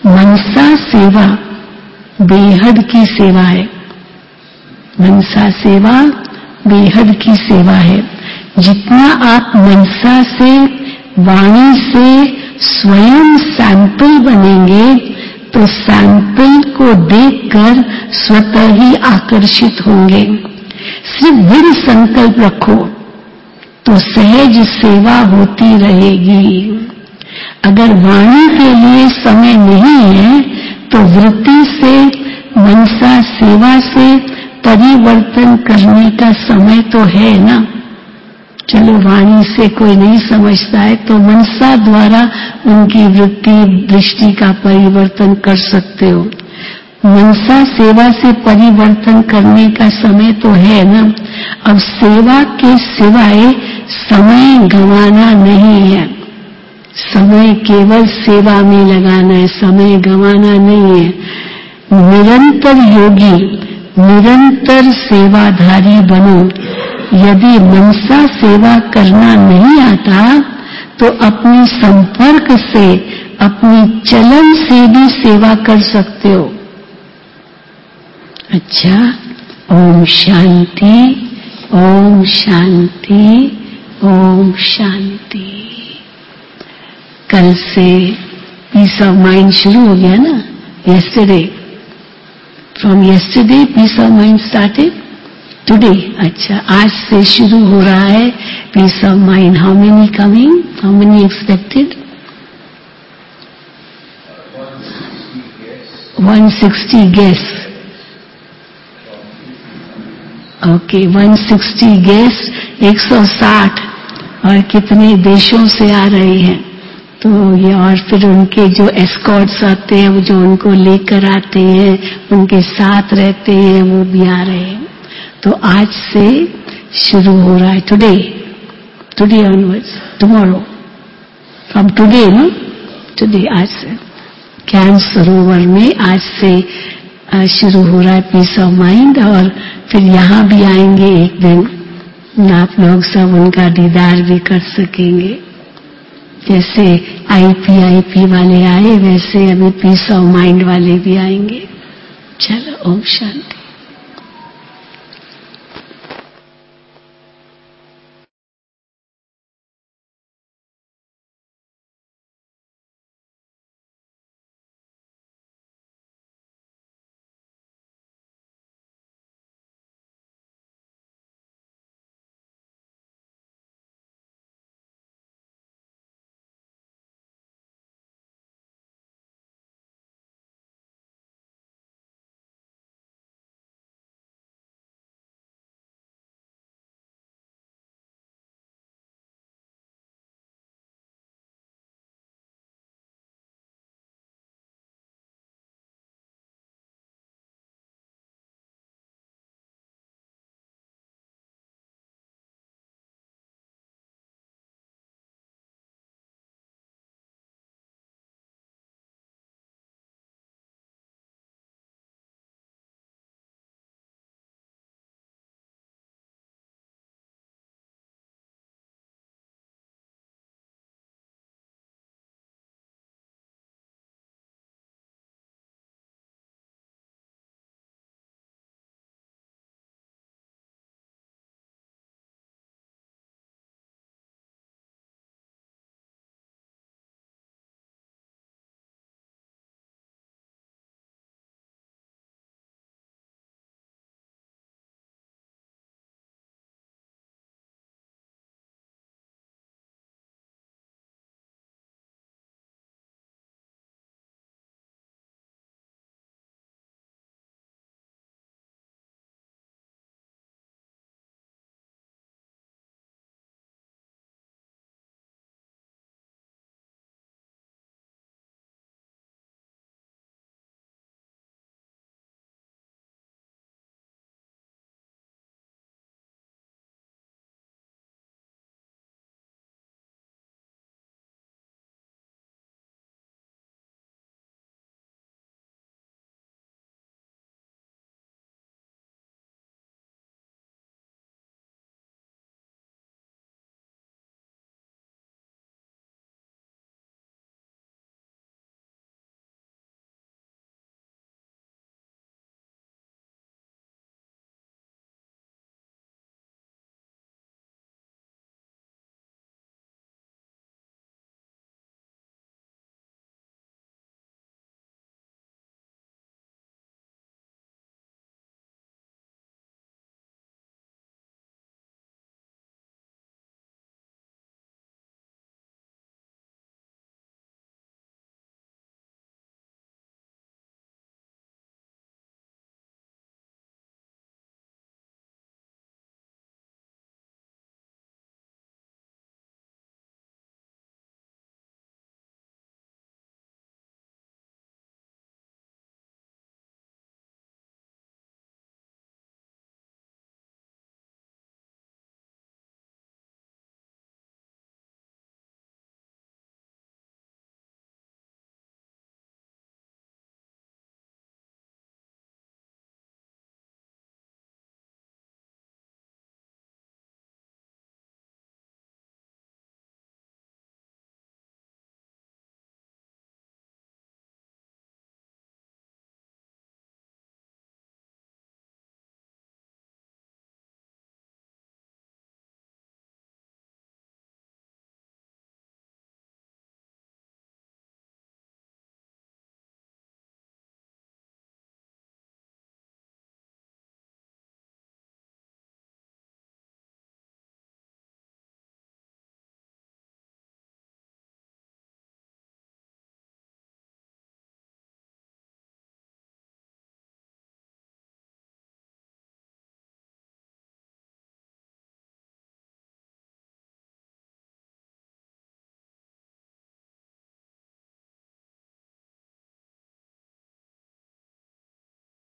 मनसा सेवा बेहद की सेवा है। मनसा सेवा बेहद की सेवा है। जितना आप मनसा से, वाणी से स्वयं सैंपल बनेंगे तो सैंपल को देखकर स्वतः ही आकर्षित होंगे। सिर्फ दृढ़ संकल्प रखो तो सहज सेवा होती रहेगी। अगर वाणी के लिए समय नहीं है तो वृत्ति से, मनसा सेवा से परिवर्तन करने का समय तो है ना। चलो वाणी से कोई नहीं समझता है तो मनसा द्वारा उनकी वृत्ति दृष्टि का परिवर्तन कर सकते हो। मनसा सेवा से परिवर्तन करने का समय तो है ना। अब सेवा के सिवाय समय गंवाना नहीं है। समय केवल सेवा में लगाना है, समय गंवाना नहीं है। निरंतर योगी, निरंतर सेवाधारी बनो। यदि मनसा सेवा करना नहीं आता तो अपने संपर्क से, अपने चलन से भी सेवा कर सकते हो। अच्छा, ओम शांति, ओम शांति, ओम शांति। कल से पीस ऑफ माइंड शुरू हो गया ना। yesterday, from yesterday peace of mind started. Today, अच्छा, आज से शुरू हो रहा है peace of mind. How many coming, how many expected? 160 guest. Okay, 160 guest, 160 और कितने देशों से आ रहे हैं। तो ये, और फिर उनके जो एस्कॉर्ट्स आते हैं, वो जो उनको लेकर आते हैं, उनके साथ रहते हैं, वो भी आ रहे हैं। तो आज से शुरू हो रहा है। Today onwards, tomorrow, from today no, today, आज से ज्ञान सरोवर में आज से शुरू हो रहा है पीस ऑफ माइंड। और फिर यहाँ भी आएंगे एक दिन, आप लोग सब उनका दीदार भी कर सकेंगे। जैसे आईपी वाले आए वैसे अभी पीस ऑफ माइंड वाले भी आएंगे। चलो, ओम शांति।